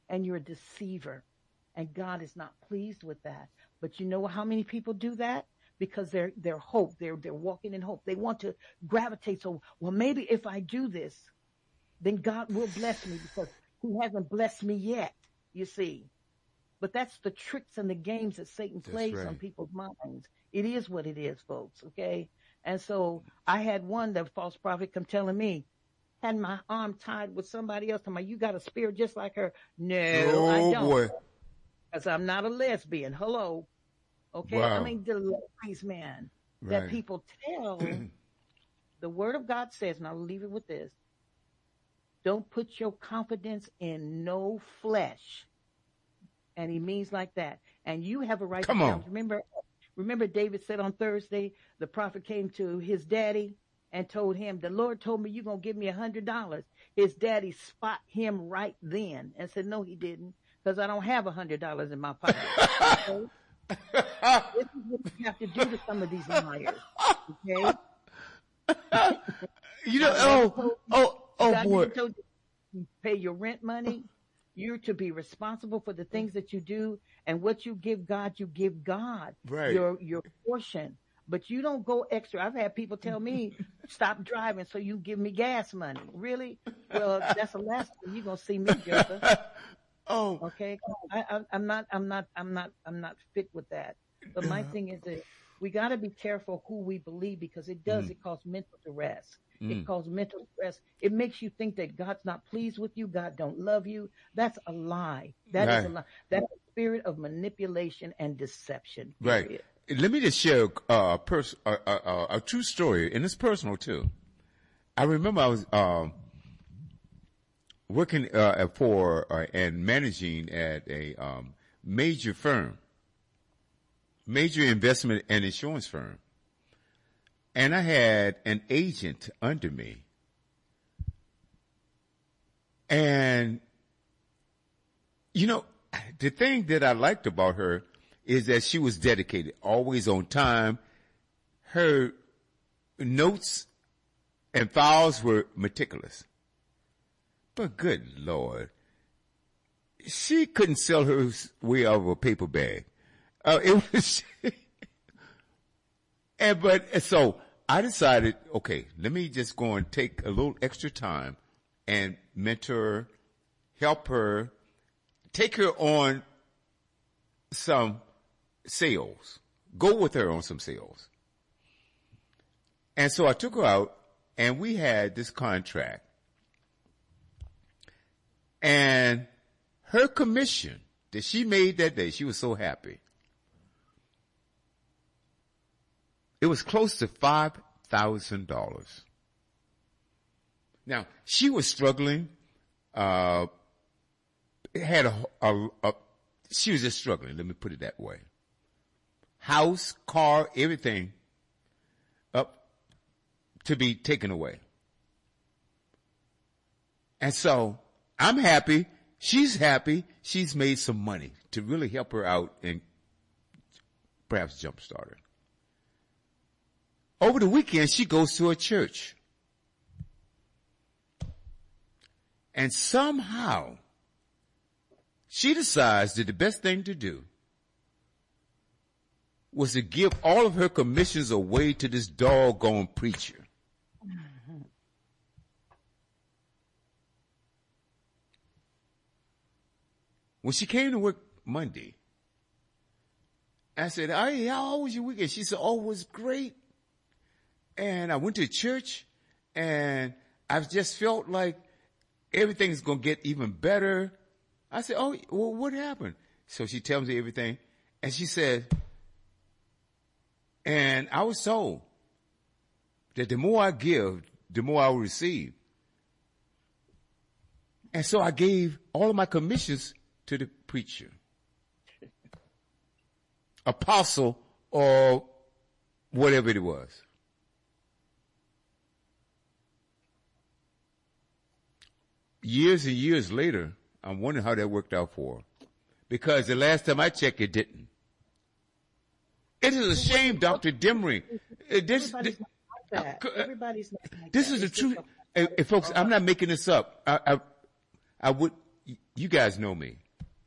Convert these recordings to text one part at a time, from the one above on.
and you're a deceiver. And God is not pleased with that. But you know how many people do that? Because they're hope. They're walking in hope. They want to gravitate. So, well, maybe if I do this, then God will bless me because he hasn't blessed me yet, you see. But that's the tricks and the games that Satan plays on people's minds. It is what it is, folks, okay? And so I had one, that false prophet, come telling me, had my arm tied with somebody else. I'm like, you got a spirit just like her. No, I don't. Boy. Because I'm not a lesbian. Hello. Okay? Wow. I mean, the lies, man, that people tell. The word of God says, and I'll leave it with this, don't put your confidence in no flesh. And he means like that. And you have a right to challenge. Remember David said on Thursday, the prophet came to his daddy and told him, the Lord told me you're going to give me $100. His daddy spot him right then and said, no, he didn't, because I don't have $100 in my pocket. Okay? This is what you have to do to some of these liars. Okay? You know, boy. You pay your rent money. You're to be responsible for the things that you do, and what you give God, your portion. But you don't go extra. I've had people tell me, stop driving so you give me gas money. Really? Well, that's the last time you're gonna see me, Joseph. Okay. I'm not fit with that. But my thing is that we got to be careful who we believe, because it causes mental duress. It causes mental stress. It makes you think that God's not pleased with you. God don't love you. That's a lie. That is a lie. That's a spirit of manipulation and deception. Period. Right. Let me just share a true story, and it's personal too. I remember I was working for and managing at a major investment and insurance firm. And I had an agent under me. And, you know, the thing that I liked about her is that she was dedicated, always on time. Her notes and files were meticulous. But good Lord, she couldn't sell her way out of a paper bag. It was, so I decided, okay, let me just go and take a little extra time and mentor her, help her, take her on some sales, go with her on some sales. And so I took her out, and we had this contract. And her commission that she made that day, she was so happy. It was close to $5,000. Now, she was struggling, she was just struggling, let me put it that way. House, car, everything up to be taken away. And so, I'm happy, she's happy, she's made some money to really help her out and perhaps jumpstart her. Over the weekend, she goes to a church. And somehow, she decides that the best thing to do was to give all of her commissions away to this doggone preacher. When she came to work Monday, I said, hey, how was your weekend? She said, oh, it was great. And I went to church, and I just felt like everything's going to get even better. I said, oh, well, what happened? So she tells me everything. And she said, and I was told that the more I give, the more I will receive. And so I gave all of my commissions to the preacher, apostle, or whatever it was. Years and years later, I'm wondering how that worked out for her. Because the last time I checked, it didn't. It is a shame, Dr. Demery. Everybody's not like that. Everybody's not like this that. Is the truth. Folks, I'm not making this up. I would you guys know me.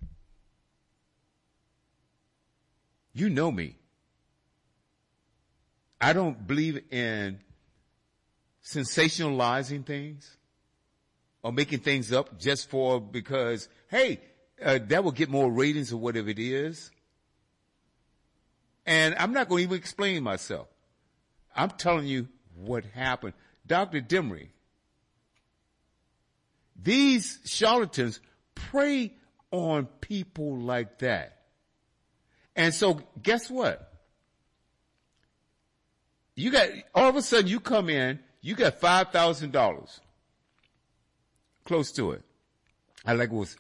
You know me. I don't believe in sensationalizing things or making things up just because, hey, that will get more ratings or whatever it is. And I'm not going to even explain myself. I'm telling you what happened. Dr. Demery, these charlatans prey on people like that. And so guess what? You got, all of a sudden you come in, you got $5,000. Close to it. I think it was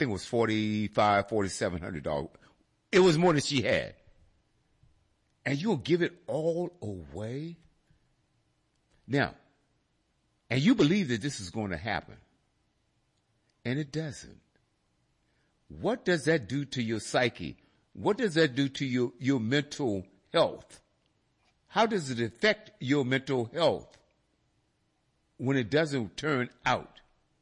$4,700. It was more than she had. And you'll give it all away? Now, and you believe that this is going to happen. And it doesn't. What does that do to your psyche? What does that do to your mental health? How does it affect your mental health when it doesn't turn out?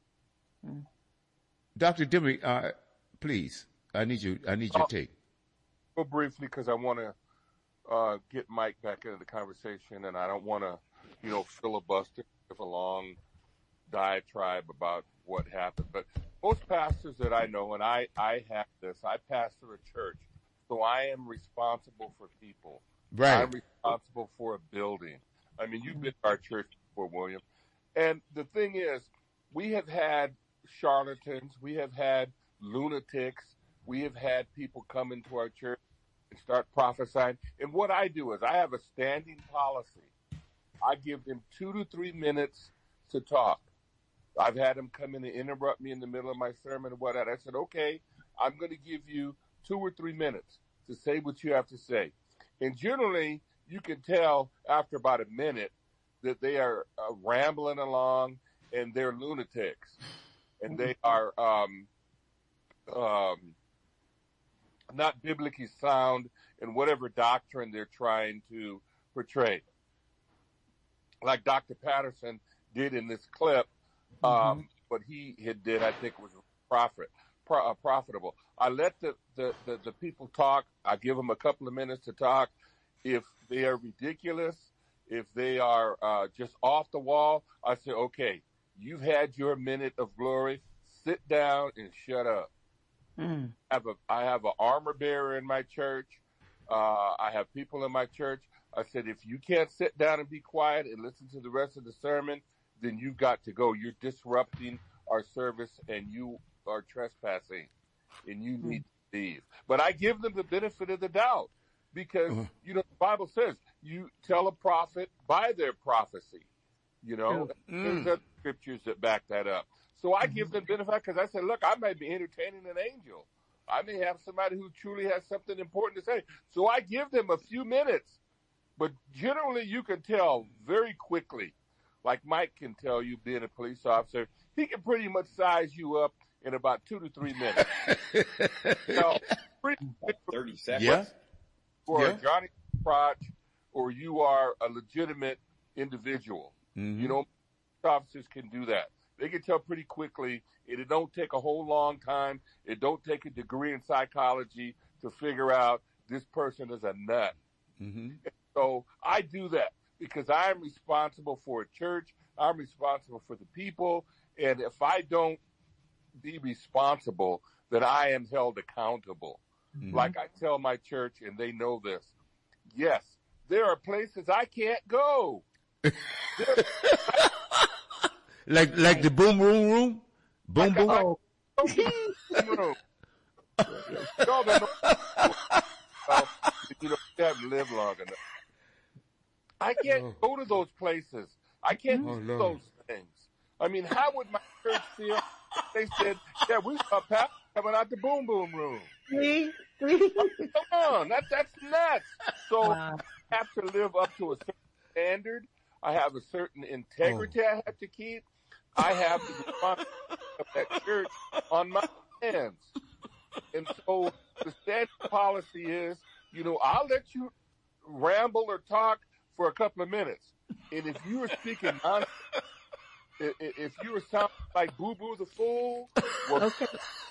Dr. Demery, please, I need your take. Real briefly, because I want to get Mike back into the conversation, and I don't want to, filibuster with a long diatribe about what happened. But most pastors that I know, and I have this, I pastor a church, so I am responsible for people. Right. I'm responsible for a building. I mean, you've been to our church before, William. And the thing is, we have had charlatans, we have had lunatics, we have had people come into our church and start prophesying. And what I do is I have a standing policy. I give them 2 to 3 minutes to talk. I've had them come in and interrupt me in the middle of my sermon and whatnot. I said, okay, I'm going to give you 2 or 3 minutes to say what you have to say. And generally, you can tell after about a minute that they are rambling along and they're lunatics. And they are not biblically sound in whatever doctrine they're trying to portray. Like Dr. Patterson did in this clip, what he did, I think, was profitable. I let the people talk. I give them a couple of minutes to talk. If they are ridiculous, if they are just off the wall, I say, okay, you've had your minute of glory. Sit down and shut up. I have an armor bearer in my church. I have people in my church. I said, if you can't sit down and be quiet and listen to the rest of the sermon, then you've got to go. You're disrupting our service and you are trespassing and you need to leave. But I give them the benefit of the doubt because, the Bible says you tell a prophet by their prophecy, There's other scriptures that back that up. So I give them benefit because I said, look, I might be entertaining an angel. I may have somebody who truly has something important to say. So I give them a few minutes. But generally, you can tell very quickly, like Mike can tell you being a police officer, he can pretty much size you up in about 2 to 3 minutes. Pretty 30 seconds. Yeah. For a Johnny Crotch, or you are a legitimate individual. Police officers can do that. They can tell pretty quickly. It don't take a whole long time. It don't take a degree in psychology to figure out this person is a nut. So I do that because I am responsible for a church. I'm responsible for the people. And if I don't be responsible, then I am held accountable. Like I tell my church, and they know this. Yes, there are places I can't go. Like the boom room? Boom boom? Room. Y'all don't know. You haven't lived long enough. I can't go to those places. I can't do those things. I mean, how would my church feel if they said, yeah, we saw Pat coming out the boom boom room? Come on, that's nuts. So I have to live up to a certain standard. I have a certain integrity I have to keep. I have the responsibility of that church on my hands. And so the standard policy is, I'll let you ramble or talk for a couple of minutes. And if you are speaking nonsense, if you are sounding like Boo Boo the Fool. Well, Okay.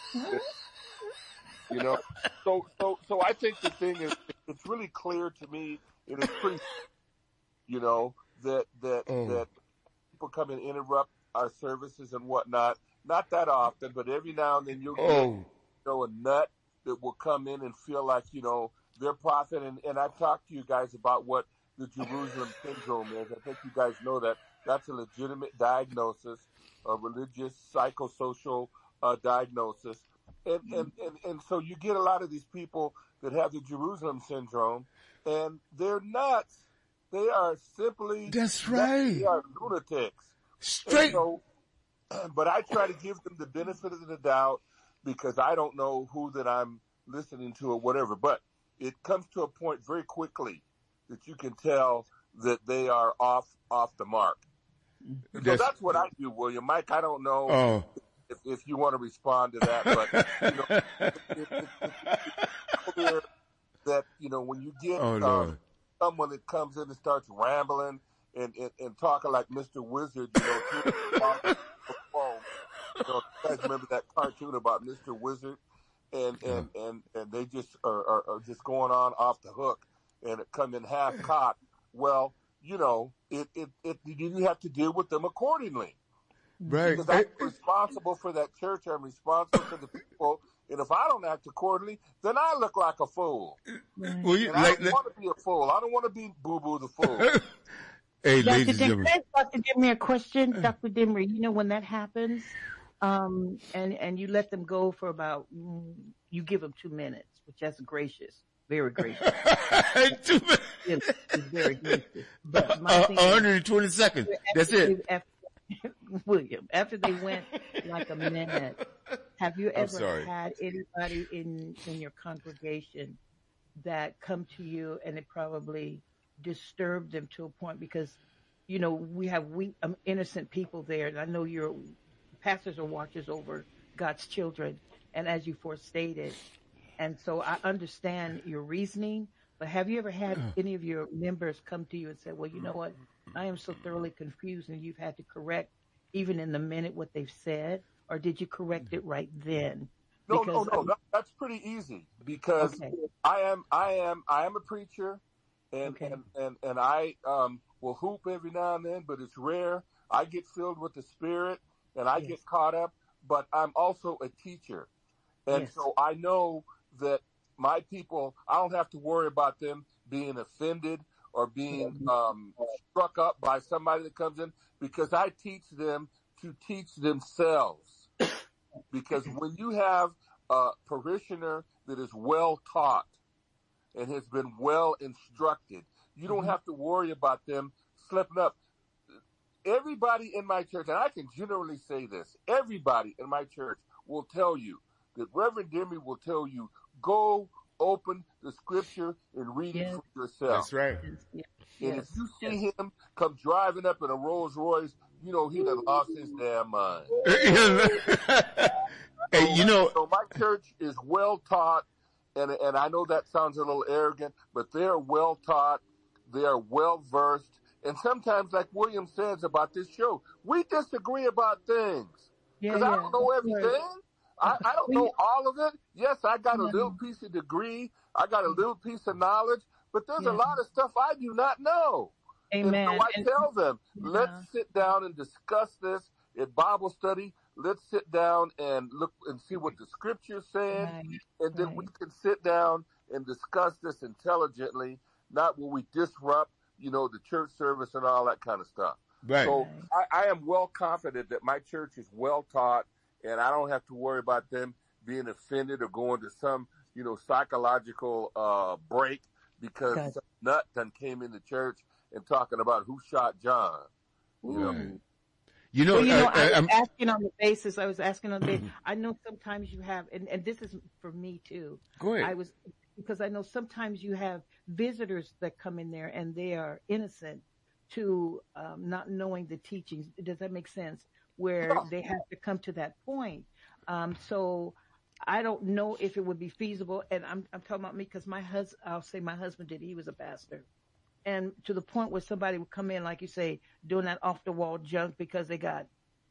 you know, so I think the thing is, it's really clear to me. It is pretty, you know, that people come and interrupt our services and whatnot. Not that often, but every now and then you'll get, a nut that will come in and feel like, their prophet. And I've talked to you guys about what the Jerusalem syndrome is. I think you guys know that that's a legitimate diagnosis, a religious, psychosocial diagnosis. And so you get a lot of these people that have the Jerusalem syndrome, and they're nuts. They are simply That's nuts. right. They are lunatics. Straight. So, but I try to give them the benefit of the doubt because I don't know who that I'm listening to or whatever. But it comes to a point very quickly that you can tell that they are off the mark. So that's what I do, William. Mike, I don't know if you want to respond to that, but it's clear that when you get someone that comes in and starts rambling and talking like Mr. Wizard, through the phone. You guys remember that cartoon about Mr. Wizard? And they just are just going on off the hook and it come in half caught. Well, you have to deal with them accordingly. Right. Because I'm responsible for that church. I'm responsible for the people. And if I don't act accordingly, then I look like a fool. Well, I don't want to be a fool. I don't want to be Boo Boo the Fool. Hey, Dr. ladies and gentlemen. Dr. Demery, a question. Dr. Demery, when that happens, and you let them go for about, you give them 2 minutes, which that's gracious, very gracious. 2 minutes. It's very gracious. But my thing 120 seconds. That's it. William, after they went like a minute, have you ever had anybody in your congregation that come to you and it probably disturbed them to a point because, we have innocent people there, and I know your pastors are watchers over God's children, and as you forestated, and so I understand your reasoning, but have you ever had any of your members come to you and say, well, you know what, I am so thoroughly confused, and you've had to correct even in the minute what they've said, or did you correct it right then? No. That's pretty easy because I am a preacher, and I will hoop every now and then, but it's rare. I get filled with the Spirit, and I get caught up, but I'm also a teacher, and so I know that my people, I don't have to worry about them being offended or being struck up by somebody that comes in, because I teach them to teach themselves. Because when you have a parishioner that is well taught and has been well instructed, you don't have to worry about them slipping up. Everybody in my church, and I can generally say this, everybody in my church will tell you that Reverend Demi will tell you, go open the scripture and read it for yourself. That's right. And if you see him come driving up in a Rolls Royce, he done lost his damn mind. Hey, so my church is well taught, and I know that sounds a little arrogant, but they're well taught, they are well versed, and sometimes, like William says about this show, we disagree about things because I don't know everything. I don't know all of it. Yes, I got a little piece of degree, I got a little piece of knowledge, but there's a lot of stuff I do not know. Amen. And so I tell them, let's sit down and discuss this at Bible study. Let's sit down and look and see what the scripture's saying. And then we can sit down and discuss this intelligently, not when we disrupt, the church service and all that kind of stuff. Right. So I am well confident that my church is well taught, and I don't have to worry about them being offended or going to some, psychological break because some nut done came in the church and talking about who shot John. I'm asking on the basis. I know sometimes you have, and this is for me too. Go ahead. Because I know sometimes you have visitors that come in there and they are innocent to not knowing the teachings. Does that make sense? Where they have to come to that point. So I don't know if it would be feasible. And I'm talking about me because I'll say my husband did. He was a pastor. And to the point where somebody would come in, like you say, doing that off the wall junk because they got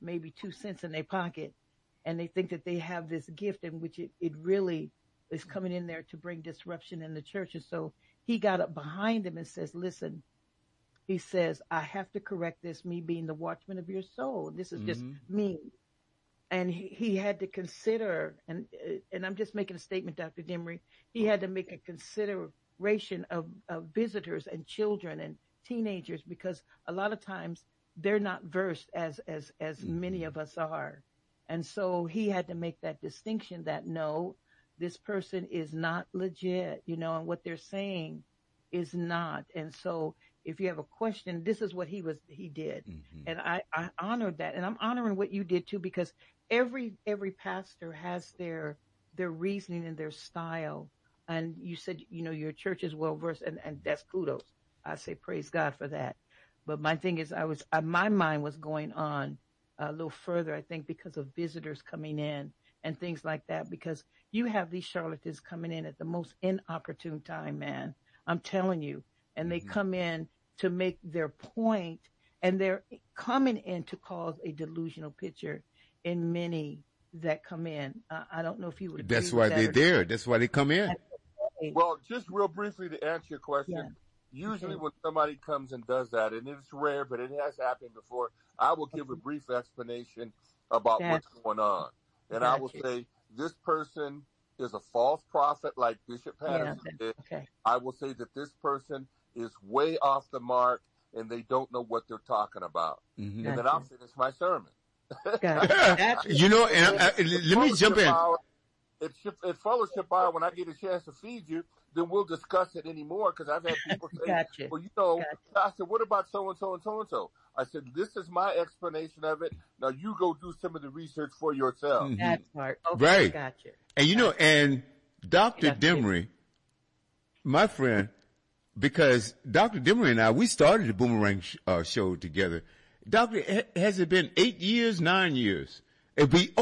maybe 2 cents in their pocket, and they think that they have this gift in which it really is coming in there to bring disruption in the church. And so he got up behind them and says, listen, he says, I have to correct this, me being the watchman of your soul. This is just me. And he had to consider, and I'm just making a statement, Dr. Demery, he had to make a consideration of visitors and children and teenagers, because a lot of times they're not versed as many of us are. And so he had to make that distinction that no, this person is not legit, you know, and what they're saying is not. And so if you have a question, this is what he did. And I honored that. And I'm honoring what you did too, because every pastor has their reasoning and their style. And you said, you know, your church is well versed, and that's kudos. I say praise God for that. But my thing is, my mind was going on a little further, I think, because of visitors coming in and things like that, because you have these charlatans coming in at the most inopportune time, man. I'm telling you. And they come in to make their point, and they're coming in to cause a delusional picture in many that come in. I don't know if you would agree. That's why they're there. That's why they come in. Well, just real briefly to answer your question, usually when somebody comes and does that, and it's rare, but it has happened before, I will give a brief explanation about what's going on. And I will say, this person is a false prophet like Bishop Patterson did. I will say that this person is way off the mark, and they don't know what they're talking about. And then I'll finish my sermon. You know, and let me jump in. At Fellowship Hour, when I get a chance to feed you, then we'll discuss it anymore, because I've had people say, well, you know, Pastor, what about so-and-so and so-and-so? I said, this is my explanation of it. Now you go do some of the research for yourself. That's smart. Right. Gotcha. And you know, and Dr. Demery, my friend, because Dr. Demery and I, we started the Boomerang show together. Doctor, has it been 8 years, 9 years? At least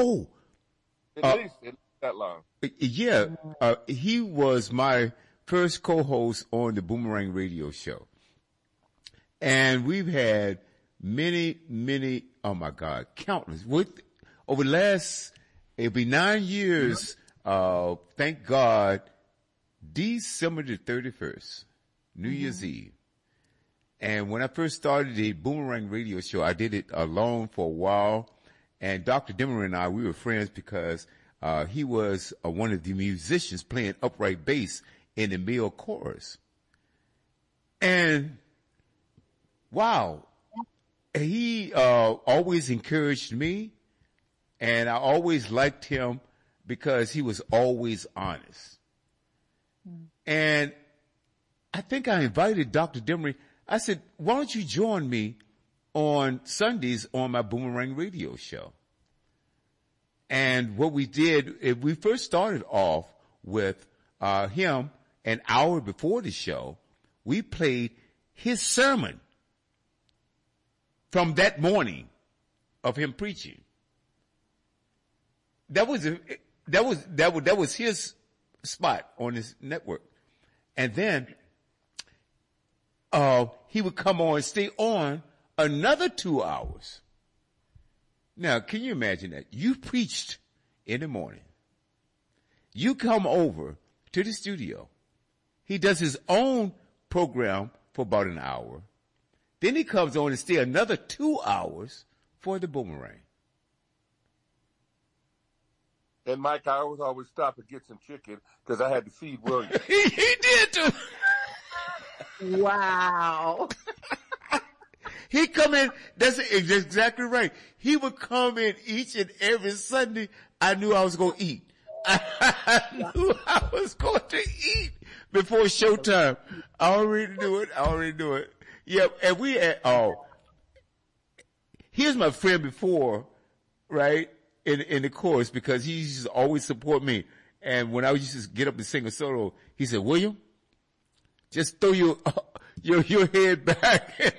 that long. Yeah. He was my first co-host on the Boomerang radio show. And we've had many, oh my God, countless. Over the last, it'll be 9 years, thank God, December the 31st, New Year's Eve. And when I first started the Boomerang radio show, I did it alone for a while. And Dr. Demery and I, we were friends because he was one of the musicians playing upright bass in the male chorus. And wow, he always encouraged me, and I always liked him because he was always honest. And I think I invited Dr. Demery. I said, why don't you join me on Sundays on my Boomerang radio show? And what we did, we first started off with him an hour before the show. We played his sermon from that morning of him preaching. That was his spot on his network. And then he would come on and stay on another 2 hours. Now, can you imagine that? You preached in the morning. You come over to the studio. He does his own program for about an hour. Then he comes on and stay another 2 hours for the Boomerang. And Mike, I always stop and get some chicken because I had to feed William. He did too. Wow. He come in, that's exactly right. He would come in each and every Sunday. I knew I was going to eat. I knew I was going to eat before showtime. I already knew it. Yeah, and we had, here's my friend before, right, in the chorus, because he used to always support me. And when I used to get up and sing a solo, he said, William, just throw your head back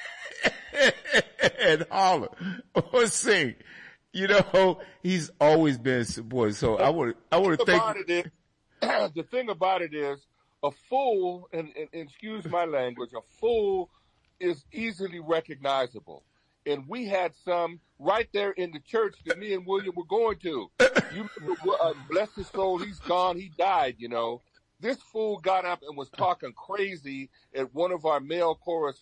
and holler or sing. You know, he's always been supportive. So I want to thank you. The thing about it is, a fool, and excuse my language, a fool is easily recognizable. and we had some right there in the church that me and William were going to. You bless his soul, he's gone, he died, you know. This fool got up and was talking crazy at one of our male chorus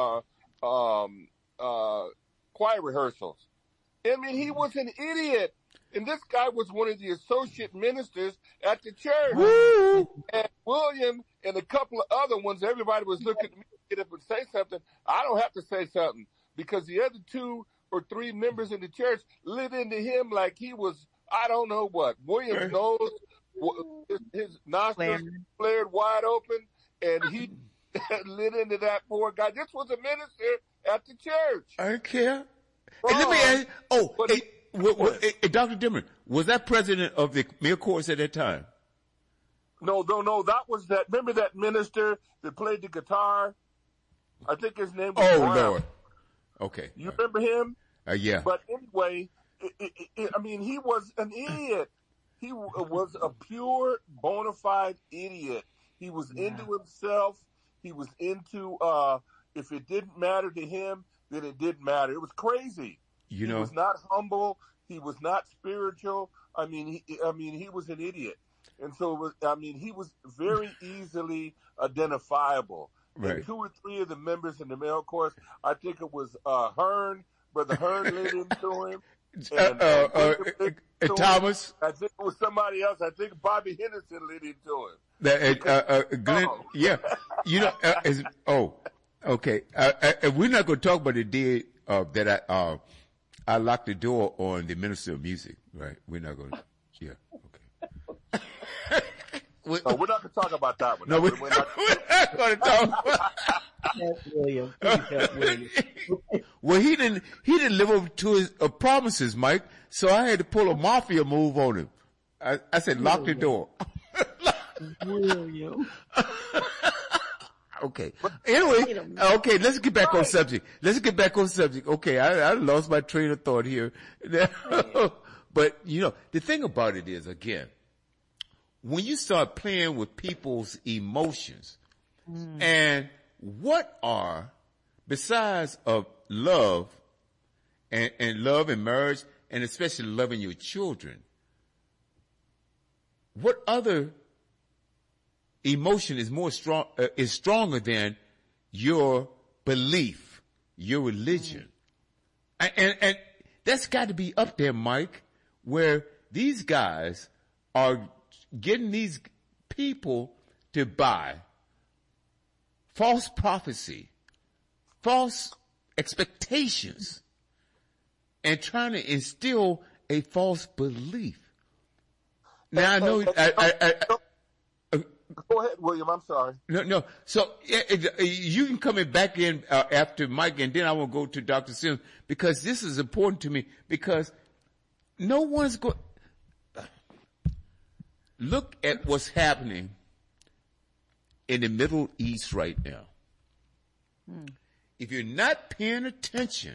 choir rehearsals. I mean, he was an idiot. And this guy was one of the associate ministers at the church. Woo! And William and a couple of other ones, everybody was looking at me to get up and say something. I don't have to say something because the other 2 or 3 members in the church lit into him like he was, I don't know what. William's nose, his nostrils flared wide open, and he lit into that poor guy. This was a minister at the church. I don't care. And let me ask, Dr. Dimmer, was that president of the male chorus at that time? No. That was that. Remember that minister that played the guitar? I think his name was Brown. Lord. Okay. You remember him? Yeah. But anyway, I mean, he was an idiot. He was a pure, bona fide idiot. He was into himself. He was into, if it didn't matter to him, then it didn't matter. It was crazy. He was not humble. He was not spiritual. I mean, he was an idiot. And so, he was very easily identifiable. Right. And 2 or 3 of the members in the male chorus, I think it was Hearn, Brother Hearn lit into him. And Thomas? I think it was somebody else. I think Bobby Henderson lit into him. Glenn, yeah. Okay. We're not going to talk about the day that I locked the door on the minister of music, right? We're not going to, okay. We're not going to talk about that one. No, we're not going to talk about William. William. Well, he didn't live up to his promises, Mike, so I had to pull a mafia move on him. I said, lock the door. William. Okay. Anyway, okay, let's get back on subject. Okay, I lost my train of thought here. But, the thing about it is, again, when you start playing with people's emotions, and what are, besides of love, and love and marriage, and especially loving your children, what other emotion is stronger than your belief, your religion? And that's got to be up there, Mike, where these guys are getting these people to buy false prophecy, false expectations, and trying to instill a false belief. Now I know go ahead, William. I'm sorry. No. So you can come in back in after Mike, and then I will go to Dr. Sims, because this is important to me, because no one's going. Look at what's happening in the Middle East right now. If you're not paying attention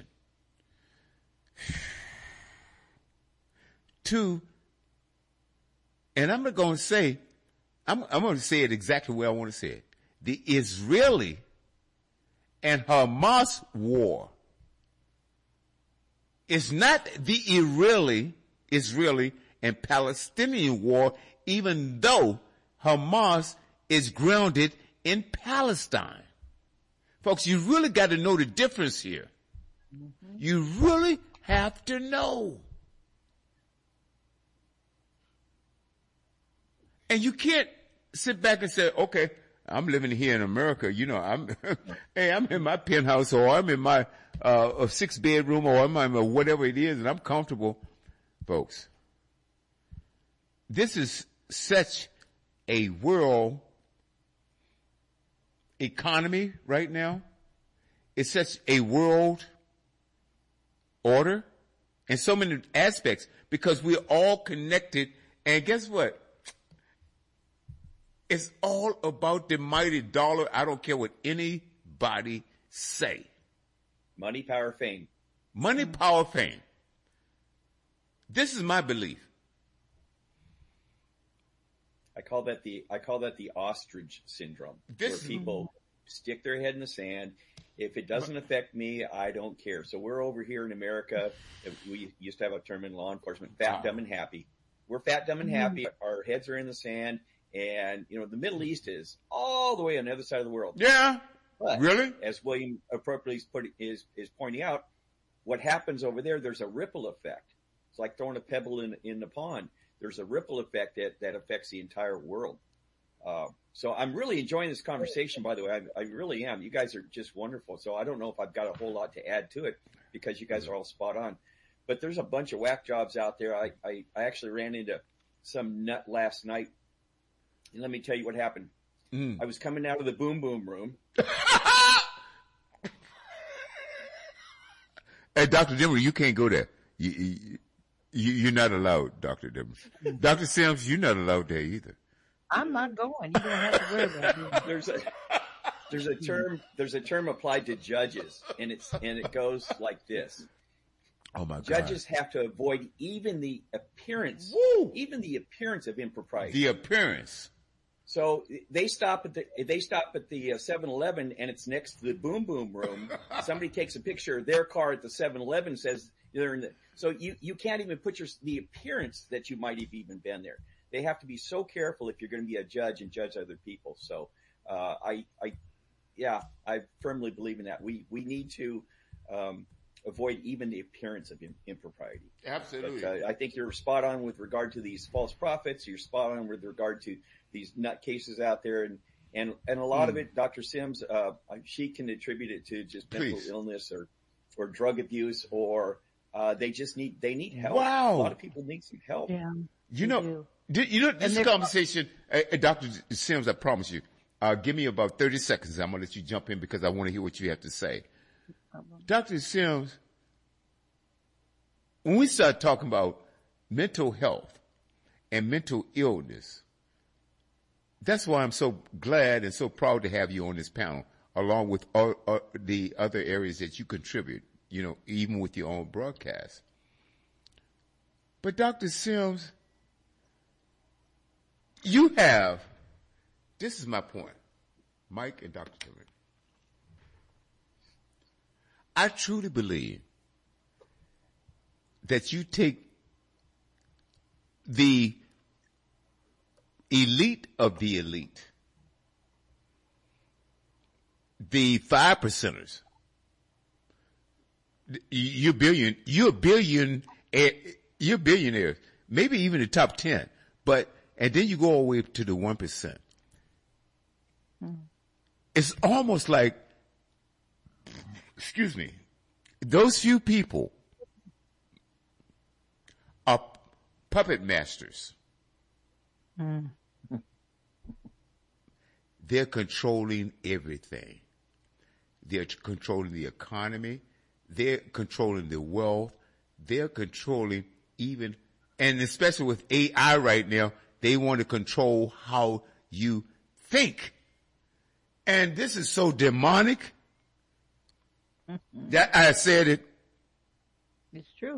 to, and I'm not going to say, I'm going to say it exactly where I want to say it. The Israeli and Hamas war is not the Israeli and Palestinian war, even though Hamas is grounded in Palestine. Folks, you really got to know the difference here. You really have to know. And you can't sit back and say, okay, I'm living here in America. I'm in my penthouse, or I'm in my 6-bedroom, or I'm in whatever it is, and I'm comfortable. Folks, this is such a world economy right now. It's such a world order in so many aspects, because we're all connected. And guess what? It's all about the mighty dollar. I don't care what anybody say. Money, power, fame. Money, power, fame. This is my belief. I call that the ostrich syndrome, where people stick their head in the sand If it doesn't affect me, I don't care. So we're over here in America. We used to have a term in law enforcement, fat, dumb, and happy. We're fat, dumb, and happy. Our heads are in the sand. And, the Middle East is all the way on the other side of the world. Yeah. But really? As William appropriately is pointing out, what happens over there, there's a ripple effect. It's like throwing a pebble in the pond. There's a ripple effect that affects the entire world. So I'm really enjoying this conversation, by the way. I really am. You guys are just wonderful. So I don't know if I've got a whole lot to add to it because you guys are all spot on. But there's a bunch of whack jobs out there. I actually ran into some nut last night. And let me tell you what happened. I was coming out of the boom boom room. Hey, Dr. Dimmer, you can't go there. You're not allowed, Dr. Dimmer. Dr. Sims, you're not allowed there either. I'm not going. You don't have to worry about it. There's a term applied to judges, and it goes like this. Oh my God. Judges have to avoid even the appearance of impropriety. The appearance. So they stop at the 7-Eleven, and it's next to the boom boom room. Somebody takes a picture of their car at the 7-Eleven, says they're in the. So you can't even put the appearance that you might have even been there. They have to be so careful if you're going to be a judge and judge other people. So I firmly believe in that. We need to avoid even the appearance of impropriety. Absolutely. But, I think you're spot on with regard to these false prophets. You're spot on with regard to these nut cases out there, and a lot of it, Dr. Sims, she can attribute it to just mental illness or drug abuse, or they need help. Wow. A lot of people need some help. Yeah. This conversation, Dr. Sims, I promise you, give me about 30 seconds. I'm going to let you jump in because I want to hear what you have to say. Dr. Sims, when we start talking about mental health and mental illness, that's why I'm so glad and so proud to have you on this panel, along with all the other areas that you contribute, even with your own broadcast. But Dr. Sims, this is my point, Mike and Dr. Timmer. I truly believe that you take the elite of the elite, the 5%ers. You're billionaires, maybe even the top 10, and then you go all the way to the 1%. It's almost like, those few people are puppet masters. They're controlling everything. They're controlling the economy. They're controlling the wealth. They're controlling even, and especially with AI right now, they want to control how you think. And this is so demonic that I said it. It's true.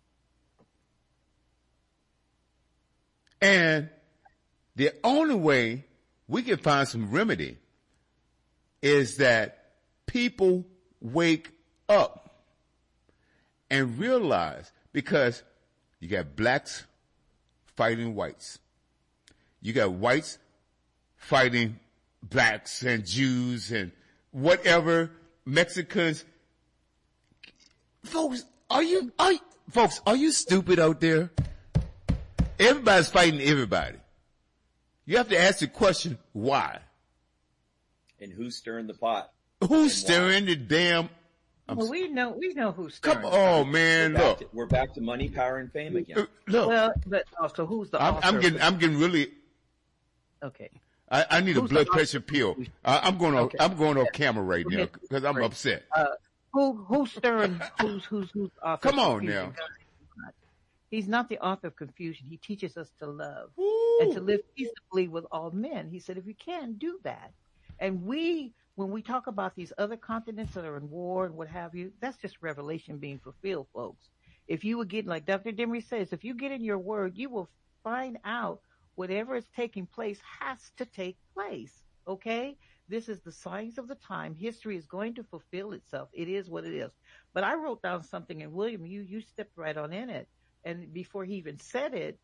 And the only way we can find some remedy is that people wake up and realize, because you got blacks fighting whites. You got whites fighting blacks and Jews and whatever, Mexicans. Folks, are you stupid out there? Everybody's fighting everybody. You have to ask the question, why? And who's stirring the pot? Who's stirring the damn? Well, we know who's stirring. Come on, man. We're back to money, power, and fame again. Look. Well, but also, who's the author? I'm getting really. Okay. I need who's a blood pressure pill. I'm going on camera right now because I'm upset. Who's stirring? Who's author? Come on now. He's not the author of confusion. He teaches us to love to and live peaceably with all men. He said, if you can, do that. And when we talk about these other continents that are in war and what have you, that's just revelation being fulfilled, folks. If you would get, like Dr. Demery says, if you get in your word, you will find out whatever is taking place has to take place. Okay? This is the signs of the time. History is going to fulfill itself. It is what it is. But I wrote down something, and William, you stepped right on in it. And before he even said it,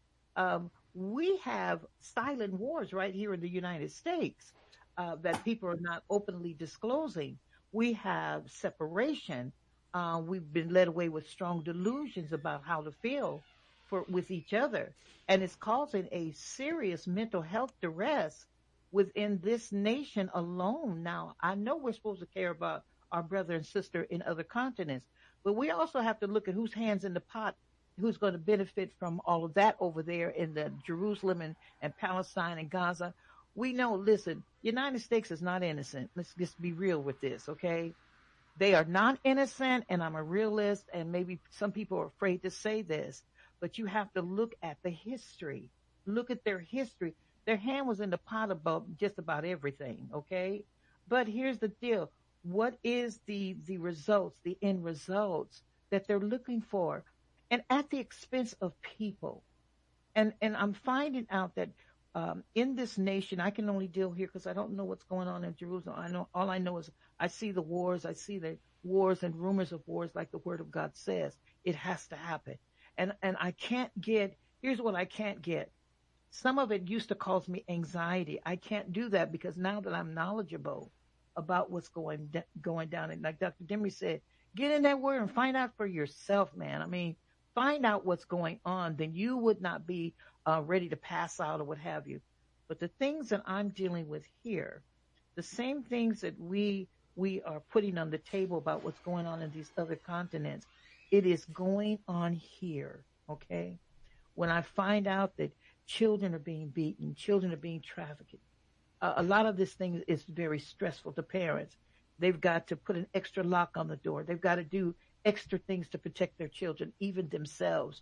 we have silent wars right here in the United States that people are not openly disclosing. We have separation. We've been led away with strong delusions about how to feel with each other, and it's causing a serious mental health duress within this nation alone. Now, I know we're supposed to care about our brother and sister in other continents, but we also have to look at whose hands in the pot, who's going to benefit from all of that over there in the Jerusalem and Palestine and Gaza. We know, listen, United States is not innocent. Let's just be real with this, okay? They are not innocent, and I'm a realist, and maybe some people are afraid to say this, but you have to look at the history. Look at their history. Their hand was in the pot about just about everything, okay? But here's the deal. What is the results, the end results that they're looking for? And at the expense of people. And I'm finding out that in this nation, I can only deal here because I don't know what's going on in Jerusalem. All I know is I see the wars. I see the wars and rumors of wars, like the Word of God says. It has to happen. And I can't get. Here's what I can't get. Some of it used to cause me anxiety. I can't do that because now that I'm knowledgeable about what's going down, and like Dr. Demery said, get in that Word and find out for yourself, man. I mean, find out what's going on. Then you would not be ready to pass out or what have you. But the things that I'm dealing with here, the same things that we are putting on the table about what's going on in these other continents, it is going on here, okay? When I find out that children are being beaten, children are being trafficked, a lot of this thing is very stressful to parents. They've got to put an extra lock on the door. They've got to do extra things to protect their children, even themselves.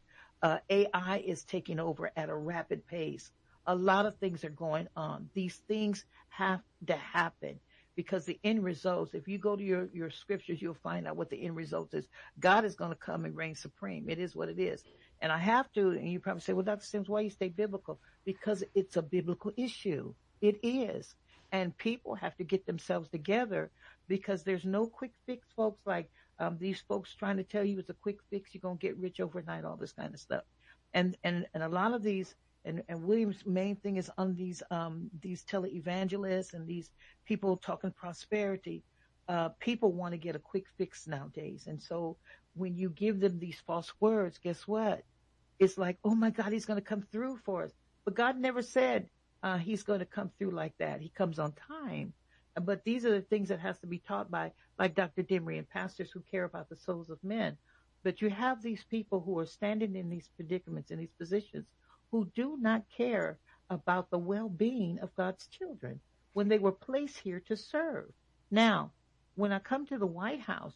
AI is taking over at a rapid pace. A lot of things are going on. These things have to happen because the end results, if you go to your scriptures, you'll find out what the end result is. God is going to come and reign supreme. It is what it is. And I have to, and you probably say, well, Dr. Sims, why you stay biblical? Because it's a biblical issue. It is. And people have to get themselves together because there's no quick fix, folks, like these folks trying to tell you it's a quick fix, you're going to get rich overnight, all this kind of stuff. And a lot of these, and William's main thing is on these televangelists and these people talking prosperity. People want to get a quick fix nowadays. And so when you give them these false words, guess what? It's like, oh my God, he's going to come through for us. But God never said he's going to come through like that. He comes on time. But these are the things that has to be taught by, like Dr. Demery and pastors who care about the souls of men. But you have these people who are standing in these predicaments, in these positions, who do not care about the well-being of God's children when they were placed here to serve. Now, when I come to the White House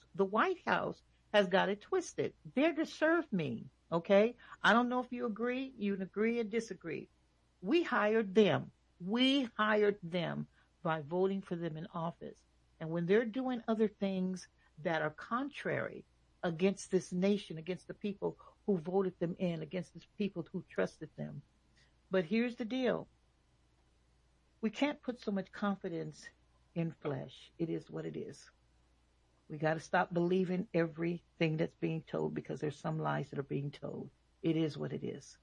has got it twisted. They're to serve me, okay? I don't know if you agree. You can agree or disagree. We hired them. We hired them by voting for them in office. And when they're doing other things that are contrary against this nation, against the people who voted them in, against the people who trusted them. But here's the deal. We can't put so much confidence in flesh. It is what it is. We got to stop believing everything that's being told because there's some lies that are being told. It is what it is.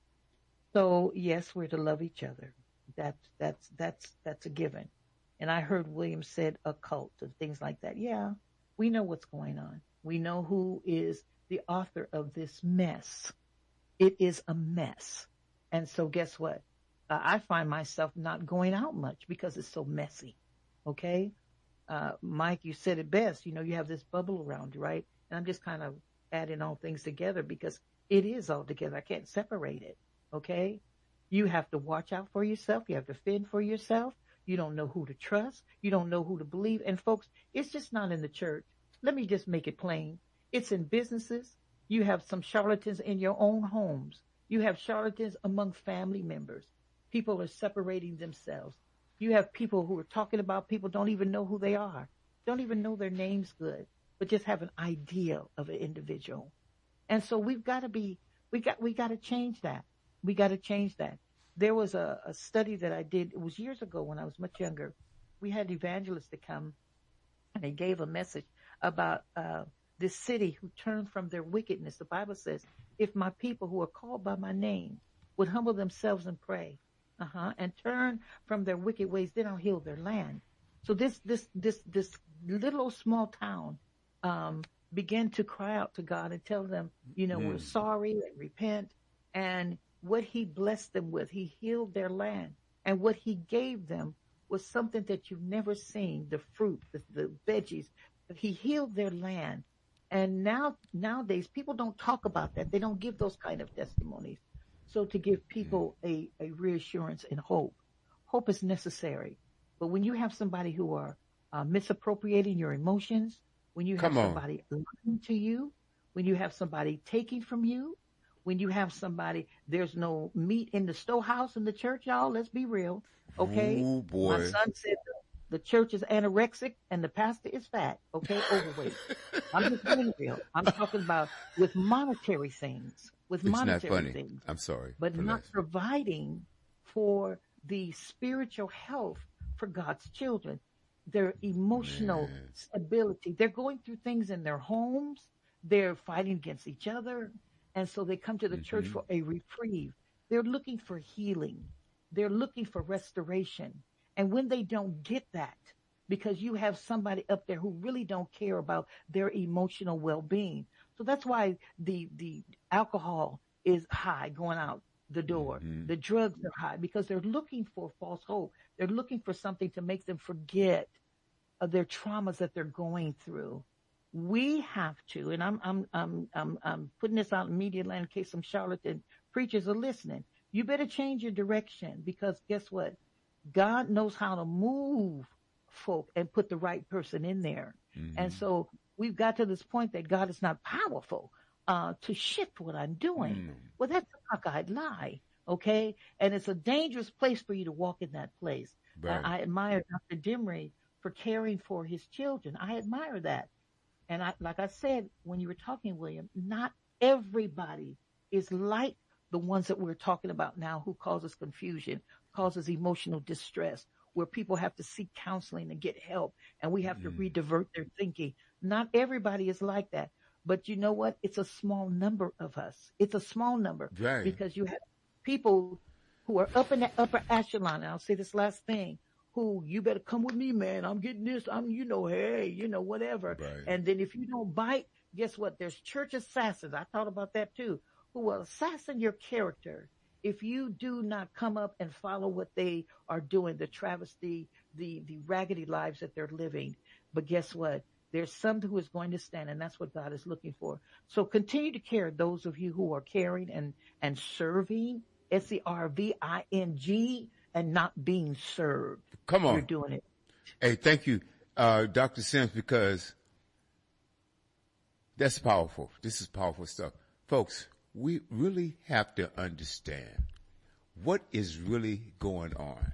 So yes, we're to love each other. That's a given. And I heard William said a cult and things like that. Yeah, we know what's going on. We know who is the author of this mess. It is a mess. And so guess what? I find myself not going out much because it's so messy. Okay? Mike, you said it best. You know, you have this bubble around you, right? And I'm just kind of adding all things together because it is all together. I can't separate it. Okay? You have to watch out for yourself. You have to fend for yourself. You don't know who to trust. You don't know who to believe. And folks, it's just not in the church. Let me just make it plain. It's in businesses. You have some charlatans in your own homes. You have charlatans among family members. People are separating themselves. You have people who are talking about people don't even know who they are, don't even know their names good, but just have an idea of an individual. And so we got to change that. We got to change that. There was a study that I did. It was years ago when I was much younger. we had evangelists to come, and they gave a message about this city who turned from their wickedness. The Bible says, if my people who are called by my name would humble themselves and pray, and turn from their wicked ways, then I'll heal their land. So this little small town began to cry out to God and tell them, we're sorry and repent. And what he blessed them with, he healed their land. And what he gave them was something that you've never seen, the fruit, the veggies. He healed their land. And nowadays, people don't talk about that. They don't give those kind of testimonies. So to give people a reassurance and hope is necessary. But when you have somebody who are misappropriating your emotions, when you have somebody lying to you, when you have somebody taking from you, when you have somebody, there's no meat in the storehouse in the church, y'all. Let's be real. Okay. Oh, boy. My son said the church is anorexic and the pastor is fat. Okay. Overweight. I'm just being real. I'm talking about with monetary things, It's not funny. I'm sorry. But not providing for the spiritual health for God's children, their emotional stability. They're going through things in their homes. They're fighting against each other. And so they come to the church for a reprieve. They're looking for healing. They're looking for restoration. And when they don't get that, because you have somebody up there who really don't care about their emotional well-being. So that's why the alcohol is high going out the door. The drugs are high because they're looking for false hope. They're looking for something to make them forget of their traumas that they're going through. We have to, and I'm putting this out in media land in case some charlatan preachers are listening. You better change your direction because guess what? God knows how to move folk and put the right person in there. And so we've got to this point that God is not powerful to shift what I'm doing. Well, that's a cockeyed lie, okay? And it's a dangerous place for you to walk in that place. Right. I admire Dr. Dimry for caring for his children. I admire that. And like I said, when you were talking, William, not everybody is like the ones that we're talking about now who causes confusion, causes emotional distress, where people have to seek counseling and get help, and we have to redivert their thinking. Not everybody is like that. But you know what? It's a small number of us. It's a small number. Right. Because you have people who are up in the upper echelon, and I'll say this last thing, who you better come with me, man. I'm getting this. Hey, whatever. Right. And then if you don't bite, guess what? There's church assassins. I thought about that too, who will assassin your character if you do not come up and follow what they are doing, the travesty, the raggedy lives that they're living. But guess what? There's some who is going to stand, and that's what God is looking for. So continue to care, those of you who are caring and serving, serving, and not being served. Come on. You're doing it. Hey, thank you, Dr. Sims, because that's powerful. This is powerful stuff. Folks, we really have to understand what is really going on.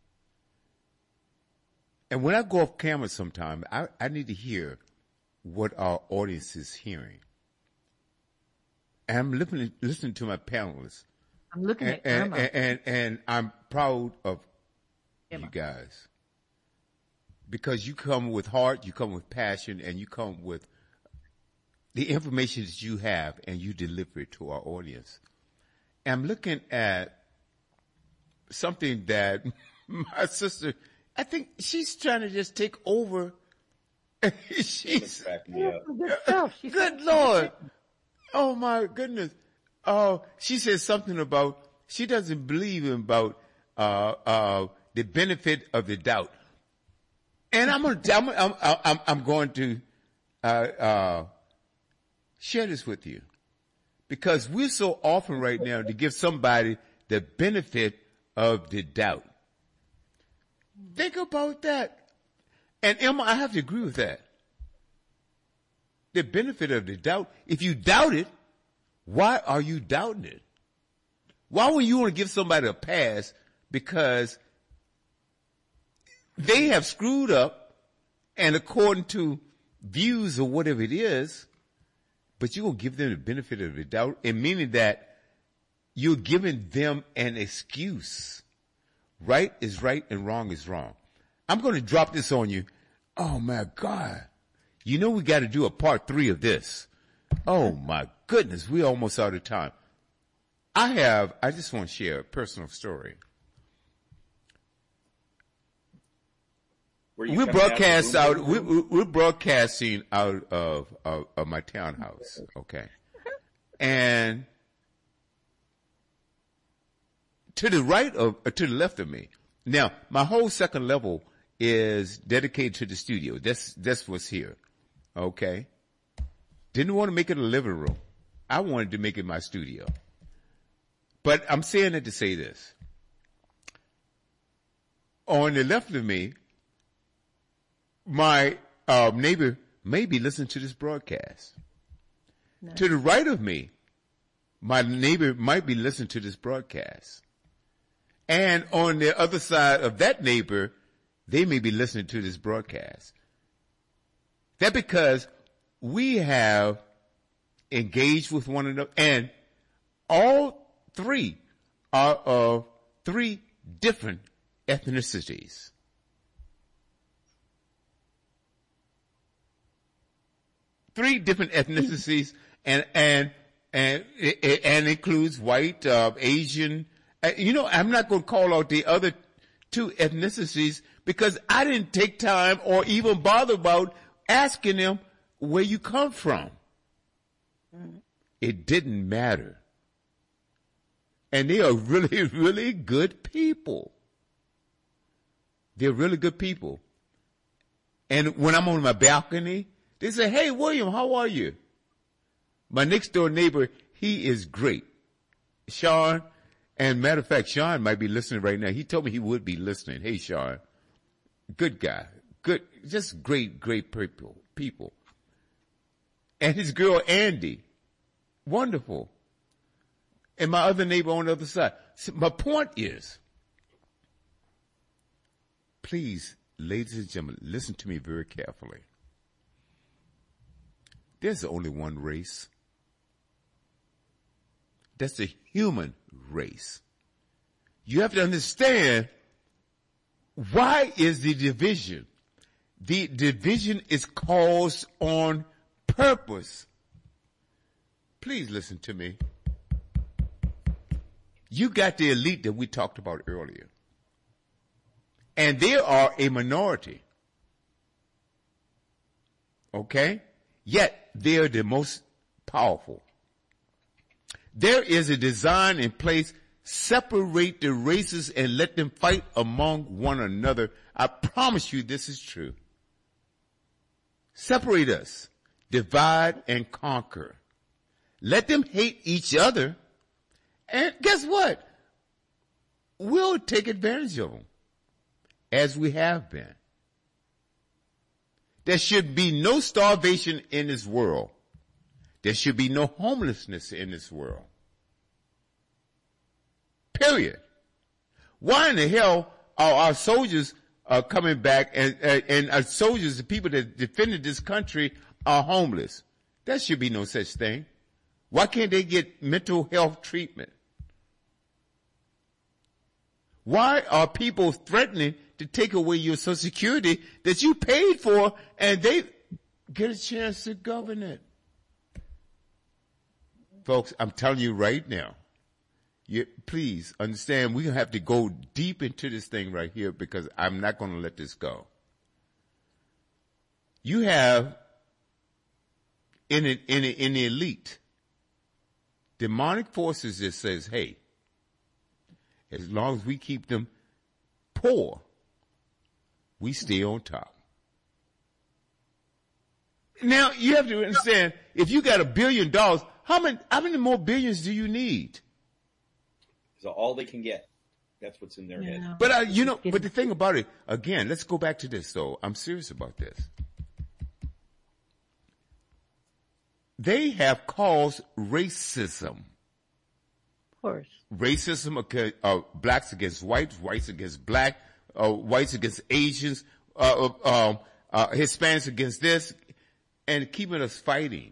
And when I go off camera sometime, I need to hear what our audience is hearing. And I'm listening to my panelists. I'm looking at Irma. And I'm proud of Emma. you guys. Because you come with heart, you come with passion, and you come with the information that you have, and you deliver it to our audience. And I'm looking at something that my sister, I think she's trying to just take over. She's Good stuff. good Lord. Oh my goodness. Oh, she said something about she doesn't believe in about the benefit of the doubt. And I'm going to share this with you because we're so often right now to give somebody the benefit of the doubt. Think about that. And Emma, I have to agree with that. The benefit of the doubt. If you doubt it, why are you doubting it? Why would you want to give somebody a pass because they have screwed up and according to views or whatever it is, but you're going to give them the benefit of the doubt, and meaning that you're giving them an excuse. Right is right and wrong is wrong. I'm going to drop this on you. Oh my God. You know, we got to do a part 3 of this. Oh my goodness. We're almost out of time. I just want to share a personal story. We're broadcasting out of my townhouse. Okay. And to the to the left of me. Now, my whole second level is dedicated to the studio. That's what's here. Okay. Didn't want to make it a living room. I wanted to make it my studio. But I'm saying it to say this. On the left of me, my neighbor may be listening to this broadcast. Nice. To the right of me, my neighbor might be listening to this broadcast. And on the other side of that neighbor, they may be listening to this broadcast. That's because we have engaged with one another, and all 3 are of 3 different ethnicities. Three different ethnicities, and includes white, Asian. I'm not going to call out the other 2 ethnicities because I didn't take time or even bother about asking them where you come from. It didn't matter. And they are really, really good people. They're really good people. And when I'm on my balcony, they say, "Hey, William, how are you?" My next door neighbor, he is great. Sean, and matter of fact, Sean might be listening right now. He told me he would be listening. Hey, Sean. Good guy. Good, just great people. And his girl, Andy. Wonderful. And my other neighbor on the other side. So my point is, please, ladies and gentlemen, listen to me very carefully. There's only one race. That's the human race. You have to understand, why is the division? The division is caused on purpose. Please listen to me. You got the elite that we talked about earlier. And they are a minority. Okay? Yet they are the most powerful. There is a design in place. Separate the races and let them fight among one another. I promise you this is true. Separate us. Divide and conquer. Let them hate each other. And guess what? We'll take advantage of them. As we have been. There should be no starvation in this world. There should be no homelessness in this world. Period. Why in the hell are our soldiers coming back and our soldiers, the people that defended this country, are homeless? There should be no such thing. Why can't they get mental health treatment? Why are people threatening to take away your Social Security that you paid for and they get a chance to govern it? Folks, I'm telling you right now, please understand, we're going to have to go deep into this thing right here because I'm not going to let this go. You have in the elite demonic forces that says, hey, as long as we keep them poor, we stay on top. Now, you have to understand, if you got $1 billion, how many more billions do you need? So all they can get. That's what's in their head. But but the thing about it, again, let's go back to this though. I'm serious about this. They have caused racism. Of course. Racism, blacks against whites, whites against black, whites against Asians, Hispanics against this, and keeping us fighting.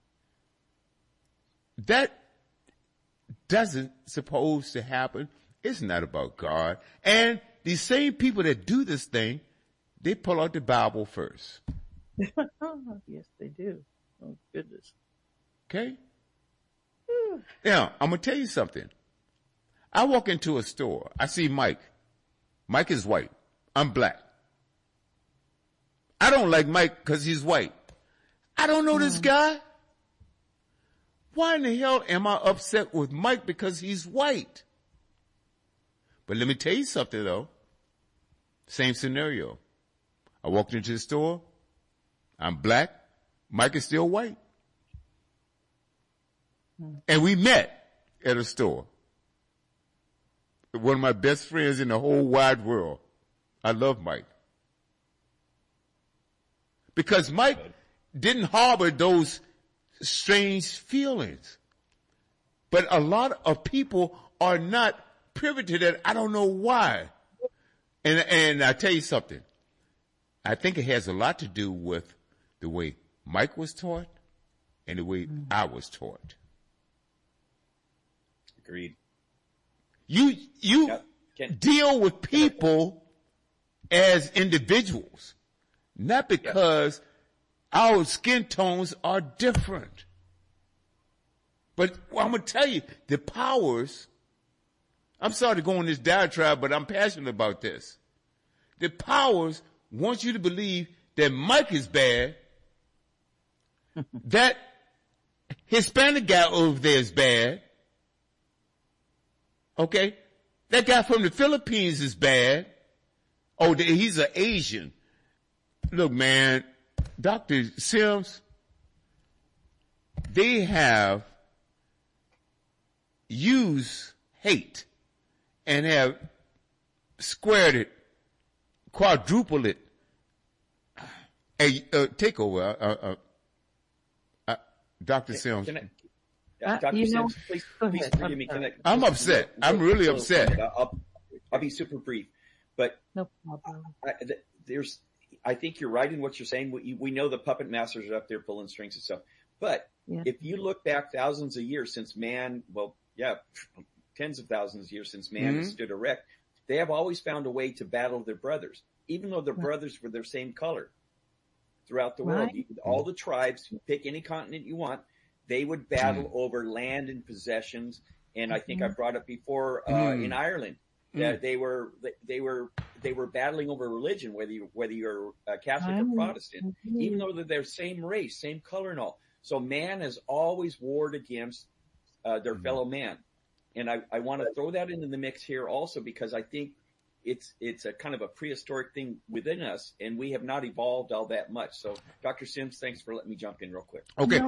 That doesn't supposed to happen. It's not about God. And these same people that do this thing, they pull out the Bible first. Yes, they do. Oh, goodness. Okay? Now, I'm going to tell you something. I walk into a store. I see Mike. Mike is white. I'm black. I don't like Mike because he's white. I don't know this guy. Why in the hell am I upset with Mike because he's white? But let me tell you something, though. Same scenario. I walked into the store. I'm black. Mike is still white. And we met at a store. One of my best friends in the whole wide world. I love Mike. Because Mike didn't harbor those strange feelings. But a lot of people are not privy to that. I don't know why. And I tell you something. I think it has a lot to do with the way Mike was taught and the way I was taught. Agreed. You deal with people as individuals, not because our skin tones are different. But I'm going to tell you, the powers, I'm sorry to go on this diatribe, but I'm passionate about this. The powers want you to believe that Mike is bad, that Hispanic guy over there is bad, okay? That guy from the Philippines is bad. Oh, he's an Asian. Look, man, Dr. Sims, they have used hate and have squared it, quadrupled it. Hey, take over, Dr. Sims. Dr. Sims, please forgive me. I'm upset. I'm really upset. I'll be super brief, but No problem. I think you're right in what you're saying. We know the puppet masters are up there pulling strings and stuff, but if you look back thousands of years since man, tens of thousands of years since man has stood erect, they have always found a way to battle their brothers, even though their brothers were their same color throughout the world. All the tribes, pick any continent you want, they would battle over land and possessions. And I think I brought up before in Ireland that they were battling over religion, whether you're Catholic or Protestant, even though they're their same race, same color and all. So man has always warred against their fellow man. And I want to throw that into the mix here also because I think it's a kind of a prehistoric thing within us, and we have not evolved all that much. So, Dr. Sims, thanks for letting me jump in real quick. Okay.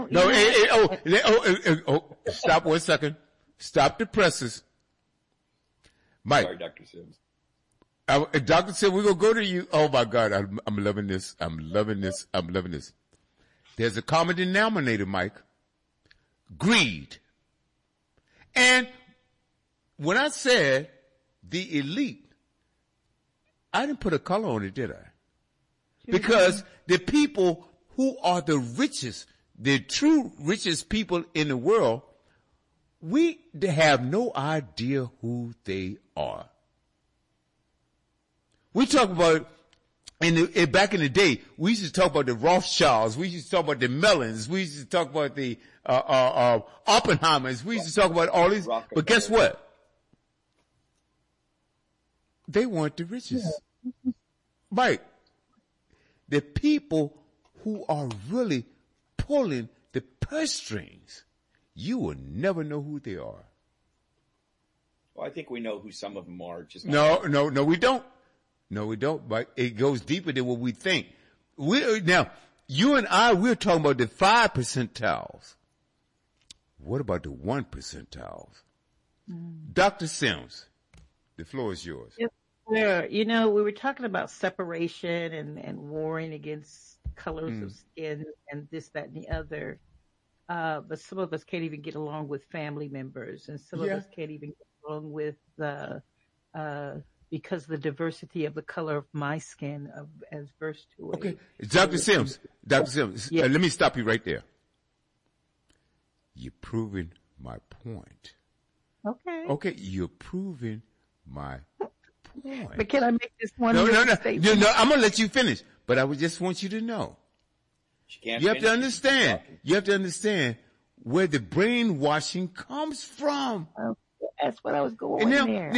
Stop 1 second. Stop the presses. Mike. Sorry, Dr. Sims. Dr. Sims, we're going to go to you. Oh, my God. I'm loving this. I'm loving this. I'm loving this. There's a common denominator, Mike. Greed. And when I said the elite, I didn't put a color on it, did I? Because the people who are the richest, the true richest people in the world, we have no idea who they are. We talk about, back in the day, we used to talk about the Rothschilds, we used to talk about the Mellons, we used to talk about the Oppenheimers, we used to talk about all these, but guess what? They weren't the richest. Mike, the people who are really pulling the purse strings, you will never know who they are. Well, I think we know who some of them are. No, we don't. No, we don't. But it goes deeper than what we think. Now, you and I, we're talking about the 5 percentiles. What about the 1 percentiles? Dr. Sims, the floor is yours. Yes, sir. You know, we were talking about separation and warring against colors of skin and this, that, and the other. But some of us can't even get along with family members, and some of us can't even get along with because the diversity of the color of my skin, as verse 2. Okay, Dr. Sims, let me stop you right there. You're proving my point. Okay. Okay, you're proving my Boy. But can I make this one No, little no, no, statement? no. I'm gonna let you finish, but I would just want you to know. She can't You have to finish. understand. You have to understand where the brainwashing comes from. That's what I was going And now, there.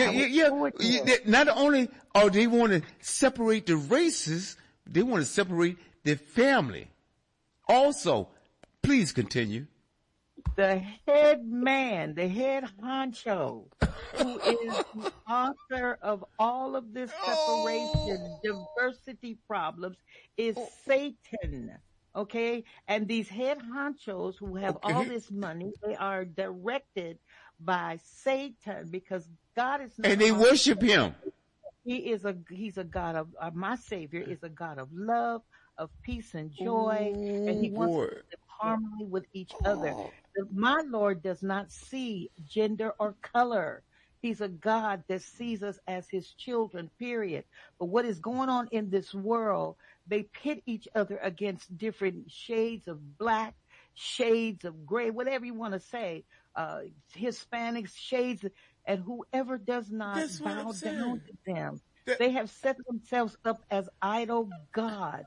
not only are they want to separate the races, they want to separate the family. Also, please continue. The head man, the head honcho, who is the author of all of this separation, diversity problems, is Satan. Okay? And these head honchos who have all this money, they are directed by Satan because God is not. And they worship him. He's a God of, my Savior is a God of love, of peace and joy, and he wants us to live harmony with each other. My Lord does not see gender or color. He's a God that sees us as his children, period. But what is going on in this world, they pit each other against different shades of black, shades of gray, whatever you want to say, Hispanics, shades, and whoever does not bow down to them. They have set themselves up as idol gods.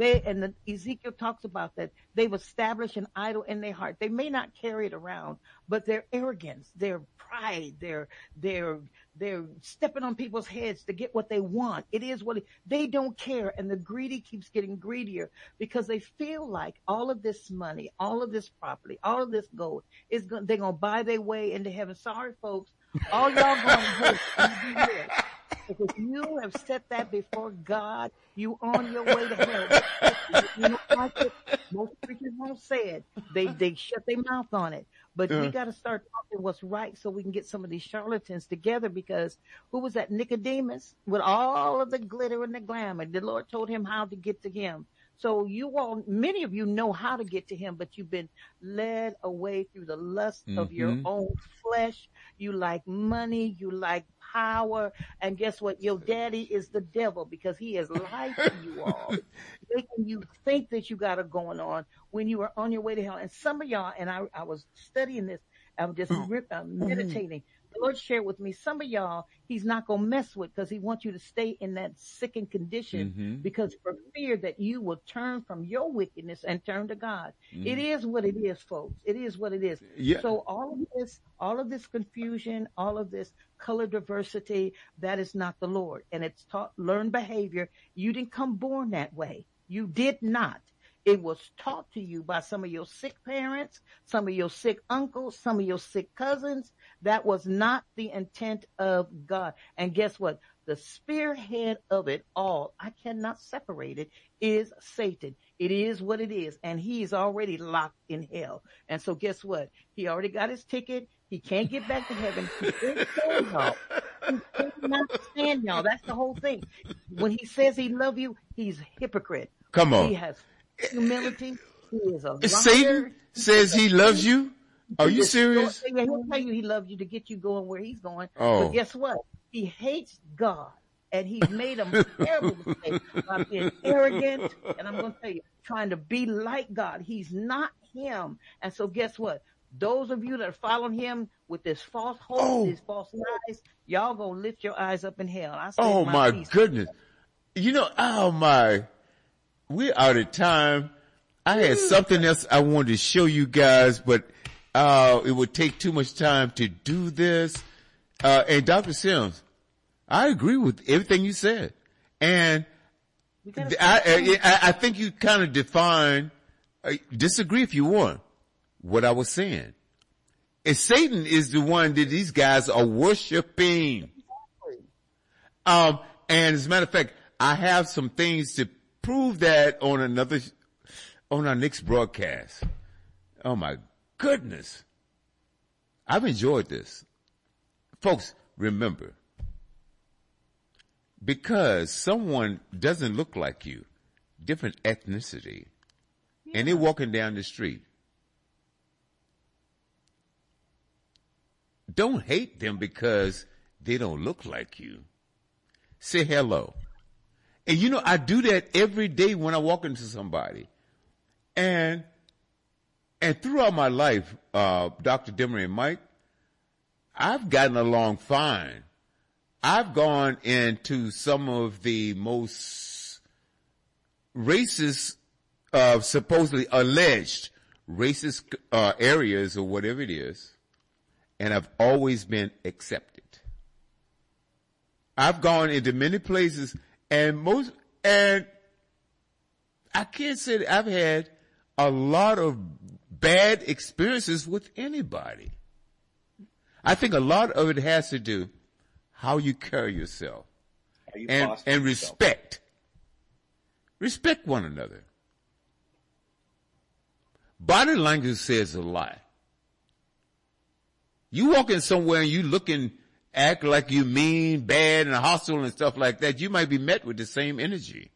Ezekiel talks about that. They've established an idol in their heart. They may not carry it around, but their arrogance, their pride, they're stepping on people's heads to get what they want. It is they don't care. And the greedy keeps getting greedier because they feel like all of this money, all of this property, all of this gold they're going to buy their way into heaven. Sorry, folks. All y'all going to do. If you have set that before God, you on your way to hell. You don't like it. Most preachers won't say it. They shut their mouth on it. But we got to start talking what's right so we can get some of these charlatans together because who was that? Nicodemus with all of the glitter and the glamour. The Lord told him how to get to him. So many of you know how to get to him, but you've been led away through the lust of your own flesh. You like money, you like power, and guess what? Your daddy is the devil because he has lied to you all, making you think that you got it going on when you are on your way to hell. And some of y'all, and I was studying this, I was just meditating. The Lord shared with me, some of y'all, he's not going to mess with because he wants you to stay in that sickened condition because for fear that you will turn from your wickedness and turn to God. It is what it is, folks. It is what it is. Yeah. So all of this confusion, all of this color diversity, that is not the Lord. And it's taught learned behavior. You didn't come born that way. You did not. It was taught to you by some of your sick parents, some of your sick uncles, some of your sick cousins. That was not the intent of God. And guess what? The spearhead of it all, I cannot separate it, is Satan. It is what it is. And he's already locked in hell. And so guess what? He already got his ticket. He can't get back to heaven. He can't stand y'all. He cannot stand y'all. That's the whole thing. When he says he loves you, he's a hypocrite. Come on. He has humility. He is a liar. Satan says he loves you? Are you serious? Yeah, he'll tell you he loves you to get you going where he's going. Oh. But guess what? He hates God. And he's made a terrible mistake by being arrogant. And I'm going to tell you, trying to be like God. He's not him. And so guess what? Those of you that are following him with this false hope, these false lies, y'all going to lift your eyes up in hell. I say My peace. goodness. We're out of time. I had something else I wanted to show you guys, but it would take too much time to do this. And Dr. Sims, I agree with everything you said. And I think you kind of define, disagree if you want, what I was saying. And Satan is the one that these guys are worshiping. And as a matter of fact, I have some things to prove that on our next broadcast. Oh my goodness. I've enjoyed this. Folks, remember, because someone doesn't look like you, different ethnicity, and they're walking down the street, don't hate them because they don't look like you. Say hello. And I do that every day when I walk into somebody. And throughout my life, Dr. Demery and Mike, I've gotten along fine I've gone into some of the most racist, supposedly alleged racist areas or whatever it is, and I've always been accepted. I've gone into many places, and I can't say that I've had a lot of bad experiences with anybody. I think a lot of it has to do how you carry yourself and respect. Respect one another. Body language says a lot. You walk in somewhere and you act like you mean, bad, and hostile and stuff like that, you might be met with the same energy.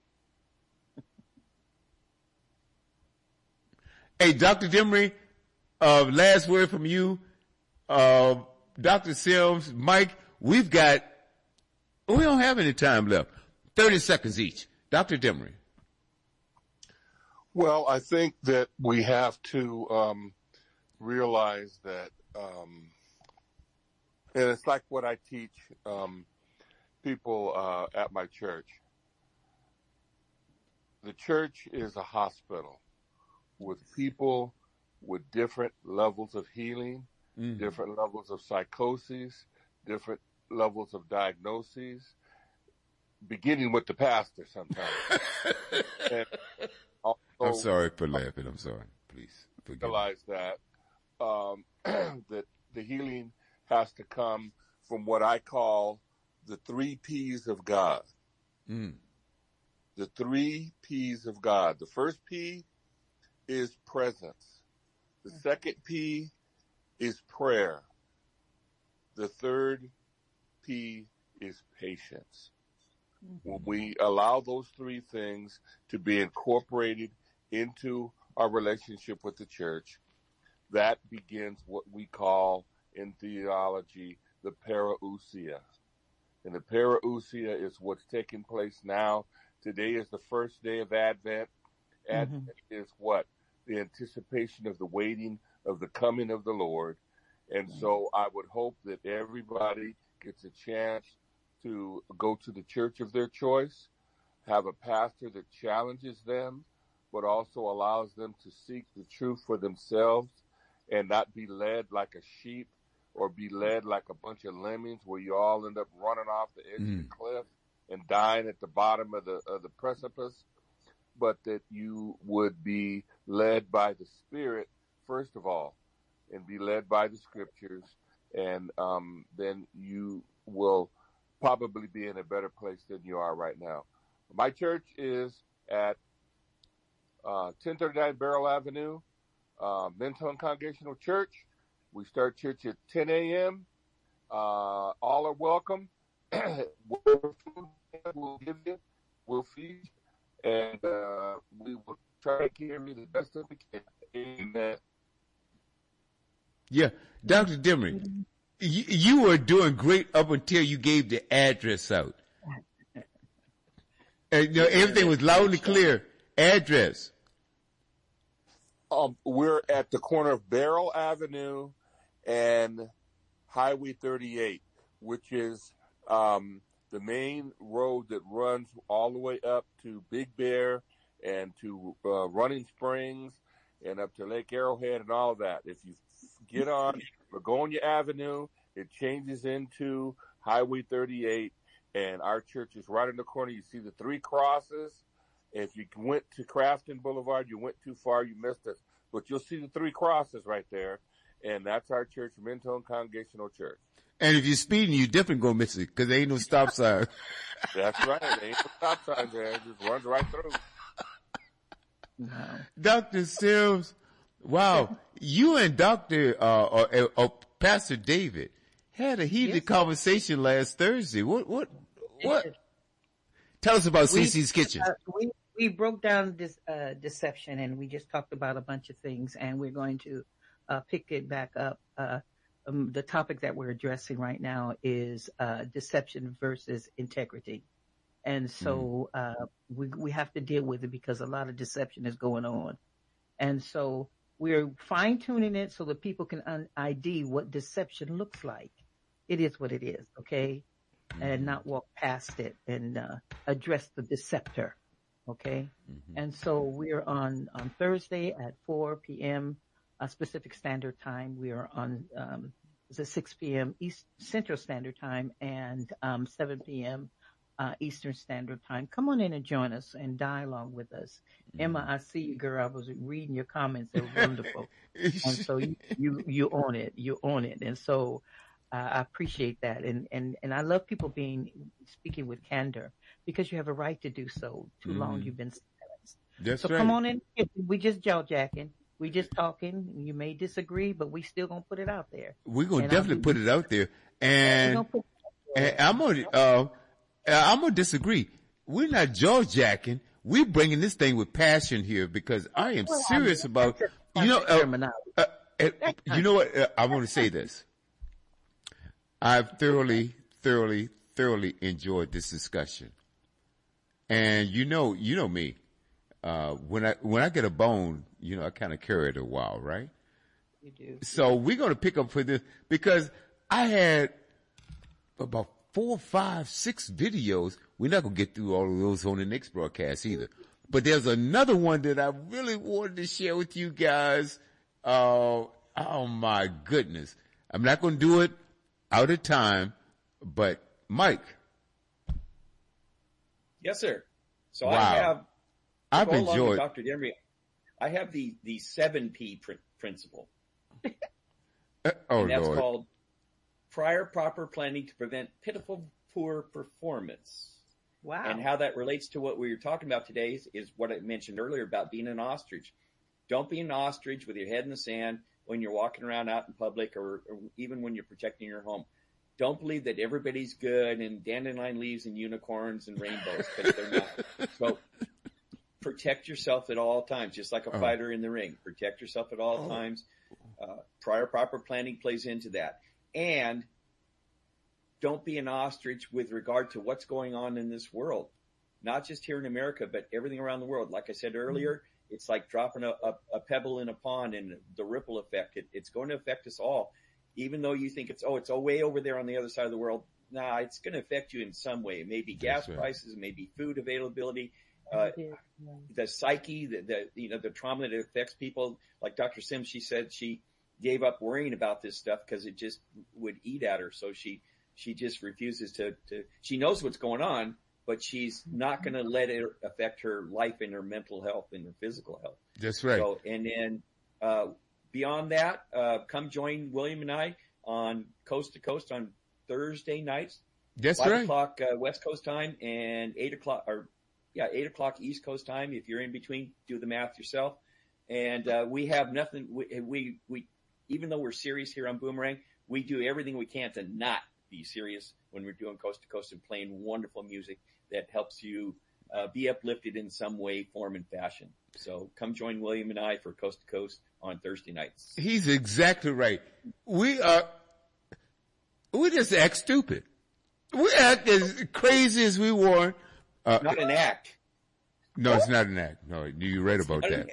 Hey, Dr. Demery, last word from you. Dr. Sims, Mike, we don't have any time left. 30 seconds each. Dr. Demery. Well, I think that we have to realize that, and it's like what I teach people at my church. The church is a hospital with people with different levels of healing, different levels of psychosis, different levels of diagnoses, beginning with the pastor sometimes. And also, I'm sorry for laughing. I'm sorry. Please forgive realize me. that that the healing has to come from what I call the 3 P's of God. The 3 P's of God. The first P is presence. The second P is prayer. The third P is patience. When we allow those 3 things to be incorporated into our relationship with the church, that begins what we call in theology the parousia. And the parousia is what's taking place now. Today is the first day of Advent. Advent is what? The anticipation of the waiting of the coming of the Lord. And so I would hope that everybody gets a chance to go to the church of their choice, have a pastor that challenges them, but also allows them to seek the truth for themselves and not be led like a sheep or be led like a bunch of lemmings where you all end up running off the edge of the cliff and dying at the bottom of the precipice, but that you would be led by the Spirit, first of all, and be led by the Scriptures, and then you will probably be in a better place than you are right now. My church is at 1039 Beryl Avenue, Mentone Congregational Church. We start church at 10 a.m. All are welcome. Whatever food we'll give you, we'll feed you, and we will try to care of you the best that we can. Amen. Yeah, Dr. Demery, you were doing great up until you gave the address out. And, everything was loud and clear. Address. We're at the corner of Beryl Avenue and Highway 38, which is the main road that runs all the way up to Big Bear and to Running Springs and up to Lake Arrowhead and all of that. If you get on Begonia Avenue, it changes into Highway 38, and our church is right in the corner. You see the 3 crosses. If you went to Crafton Boulevard, you went too far, you missed us. But you'll see the 3 crosses right there, and that's our church, Mentone Congregational Church. And if you're speeding, you definitely gonna miss it because there ain't no stop sign. That's right. There ain't no stop sign there. It just runs right through. Wow. Dr. Sims, wow, you and Pastor David had a heated conversation last Thursday. What? Tell us about CC's Kitchen. We broke down this deception, and we just talked about a bunch of things, and we're going to pick it back up. The topic that we're addressing right now is deception versus integrity. And so we have to deal with it because a lot of deception is going on. And so we're fine-tuning it so that people can ID what deception looks like. It is what it is, okay? and not walk past it and address the deceptor. Okay. And so we're on Thursday at 4 p.m. Pacific Standard Time. We are on, it's at 6 p.m. East Central Standard Time and 7 p.m. Eastern Standard Time. Come on in and join us and dialogue with us. Emma, I see you, girl. I was reading your comments. They were wonderful. And so you own it. You own it. And so I appreciate that. And I love people speaking with candor because you have a right to do so. Too long you've been silenced. That's so right. Come on in. We just jaw-jacking. We just talking. You may disagree, but we still gonna put it out there. We're gonna definitely put it out there. And I'm gonna disagree. We're not jaw-jacking. We're bringing this thing with passion here because I am serious about, you know what? I want to say this. I've thoroughly enjoyed this discussion. And you know me. When I get a bone, I kind of carry it a while, right? You do. So we're going to pick up for this because I had about 4, 5, 6 videos. We're not going to get through all of those on the next broadcast either. But there's another one that I really wanted to share with you guys. Oh my goodness. I'm not going to do it out of time, but Mike. Yes, sir. So wow. I've enjoyed Dr. Demery. I have the 7P principle. And that's Lord. Called prior proper planning to prevent pitiful poor performance. Wow. And how that relates to what we were talking about today is what I mentioned earlier about being an ostrich. Don't be an ostrich with your head in the sand when you're walking around out in public or even when you're protecting your home. Don't believe that everybody's good and dandelion leaves and unicorns and rainbows because they're not. So protect yourself at all times, just like a fighter in the ring. Protect yourself at all times. Prior proper planning plays into that. And don't be an ostrich with regard to what's going on in this world, not just here in America, but everything around the world. Like I said earlier, it's like dropping a pebble in a pond and the ripple effect. It's going to affect us all. Even though you think it's way over there on the other side of the world. Nah, it's going to affect you in some way. It may be gas prices, it may be food availability, the psyche, the trauma that affects people. Like Dr. Sims, she said she gave up worrying about this stuff because it just would eat at her. So she just refuses to, she knows what's going on, but she's not going to let it affect her life and her mental health and her physical health. That's right. So, and then, beyond that, come join William and I on Coast to Coast on Thursday nights. That's 5 right. o'clock West Coast time and 8 o'clock East Coast time. If you're in between, do the math yourself. And we have nothing. We even though we're serious here on Boomerang, we do everything we can to not be serious when we're doing Coast to Coast and playing wonderful music that helps you be uplifted in some way, form, and fashion. So come join William and I for Coast to Coast on Thursday nights. He's exactly right. We just act stupid. We act as crazy as we want. Not an act. No, it's not an act. No, you read about that.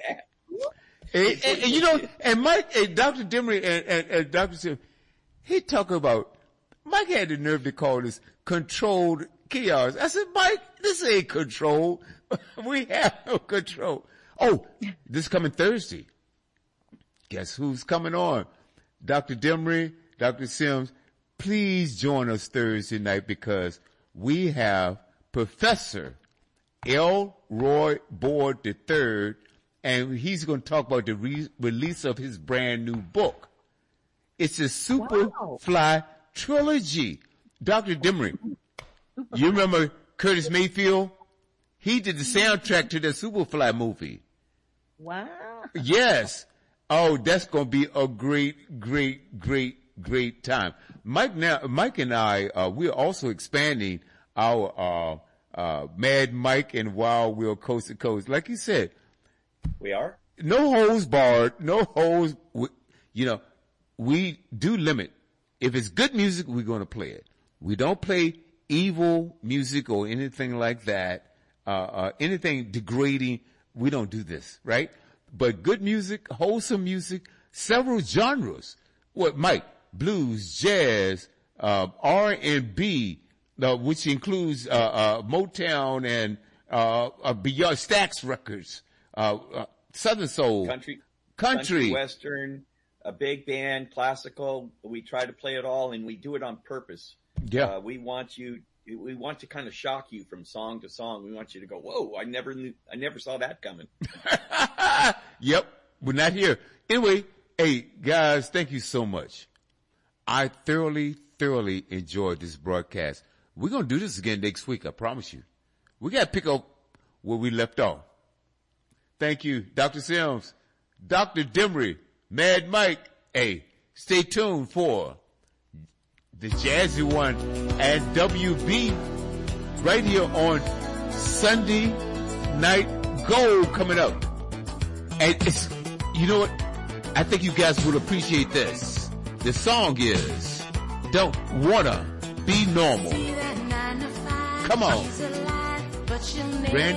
And Mike, and Dr. Demery and Dr. Sim, he talk about, Mike had the nerve to call this controlled chaos. I said, Mike, this ain't control. We have no control. Oh, this coming Thursday. Guess who's coming on? Dr. Demery, Dr. Sims, please join us Thursday night because we have Professor L. Roy Board III, and he's going to talk about the release of his brand new book. It's a Superfly trilogy. Dr. Demery, you remember Curtis Mayfield? He did the soundtrack to the Superfly movie. Wow. Yes. Oh, that's going to be a great time. Mike and I, we're also expanding our, Mad Mike and Wild Will Coast to Coast. Like you said. We are? No holes barred, no holes, we do limit. If it's good music, we're going to play it. We don't play evil music or anything like that, anything degrading. We don't do this, right? But good music, wholesome music, several genres. What, Mike? Blues, jazz, R&B, which includes Motown and beyond Stax Records, Southern Soul, country, Western, a big band, classical. We try to play it all, and we do it on purpose. Yeah, we want to kind of shock you from song to song. We want you to go, "Whoa! I never saw that coming." Yep, we're not here anyway. Hey guys, thank you so much. I thoroughly enjoyed this broadcast. We're going to do this again next week. I promise you. We got to pick up where we left off. Thank you, Dr. Sims, Dr. Demery, Mad Mike. Hey, stay tuned for the Jazzy One and WB right here on Sunday Night Gold coming up. And it's, you know what? I think you guys will appreciate this. The song is Don't Wanna Be Normal. Come on. Randy